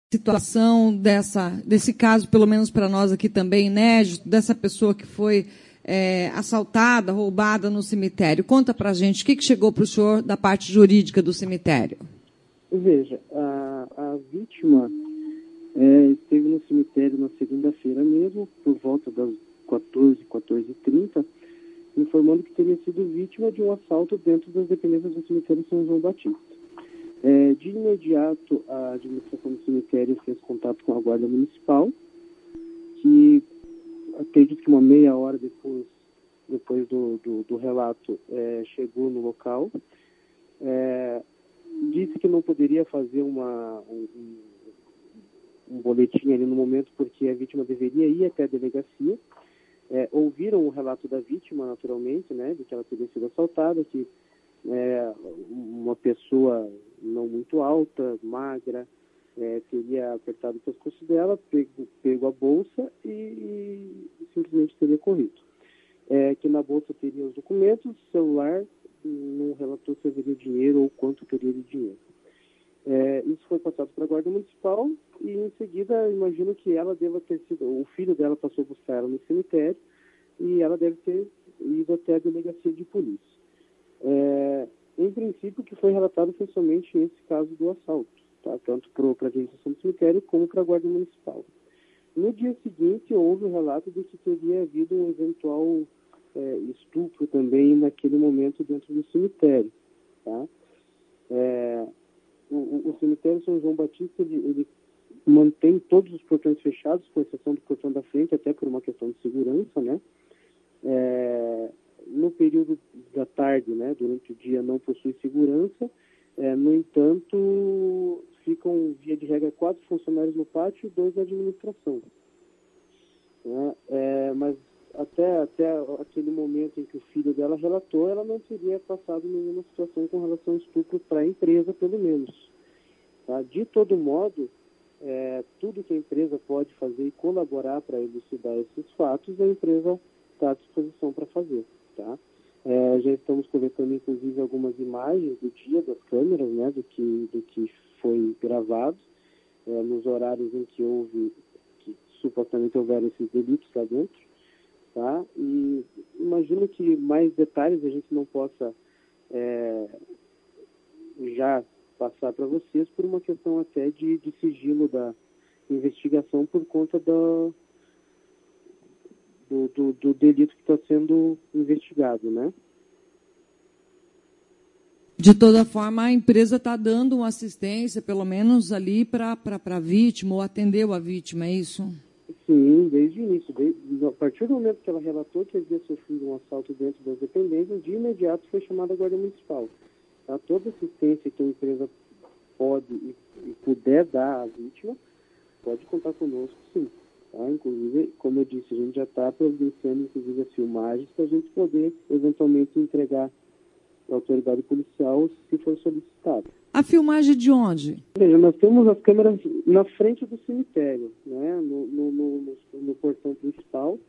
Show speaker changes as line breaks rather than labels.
situação desse caso, pelo menos para nós aqui também, inédito, dessa pessoa que foi assaltada, roubada no cemitério. Conta para a gente o que chegou para o senhor da parte jurídica do cemitério.
Veja, a vítima esteve no cemitério na segunda-feira mesmo, por volta das 14h30, informando que teria sido vítima de um assalto dentro das dependências do cemitério São João Batista. De imediato, a administração do cemitério fez contato com a Guarda Municipal, que acredito que uma meia hora depois do relato chegou no local. Disse que não poderia fazer um boletim ali no momento porque a vítima deveria ir até a delegacia. Ouviram o relato da vítima, naturalmente, né, de que ela teria sido assaltada, que uma pessoa não muito alta, magra, teria apertado o pescoço dela, pego a bolsa e simplesmente teria corrido. Que na bolsa teria os documentos, celular, não relatou se haveria dinheiro ou quanto teria de dinheiro. Isso foi passado para a Guarda Municipal e, em seguida, imagino que ela deva ter sido... O filho dela passou a buscar ela no cemitério e ela deve ter ido até a delegacia de polícia. Em princípio, o que foi relatado foi somente esse caso do assalto, tá? Tanto para a administração do cemitério como para a Guarda Municipal. No dia seguinte, houve o relato de que teria havido um eventual estupro também naquele momento dentro do cemitério, tá? O cemitério São João Batista, ele mantém todos os portões fechados, com exceção do portão da frente, até por uma questão de segurança, né? No período da tarde, né, durante o dia, não possui segurança. No entanto, ficam, via de regra, 4 funcionários no pátio e 2 na administração. Mas até aquele momento em que o filho dela relatou, ela não teria passado nenhuma situação com relação ao estupro para a empresa, pelo menos. Tá? De todo modo, tudo que a empresa pode fazer e colaborar para elucidar esses fatos, a empresa está à disposição para fazer. Tá? Já estamos coletando, inclusive, algumas imagens do dia das câmeras, né, do que foi gravado, nos horários em que supostamente houveram esses delitos lá dentro. Tá? E imagino que mais detalhes a gente não possa já passar para vocês por uma questão até de sigilo da investigação por conta do delito que está sendo investigado, né?
De toda forma, a empresa está dando uma assistência, pelo menos ali, para a vítima, ou atendeu a vítima, é isso?
Sim, desde o início. A partir do momento que ela relatou que havia sofrido um assalto dentro das dependências, de imediato foi chamada a Guarda Municipal. Tá? Toda assistência que a empresa pode e puder dar à vítima, pode contar conosco, sim. Tá? Inclusive, como eu disse, a gente já está providenciando, inclusive, as filmagens para a gente poder, eventualmente, entregar à autoridade policial se for solicitado.
A filmagem de onde?
Veja, nós temos as câmeras na frente do cemitério, né? No portão principal.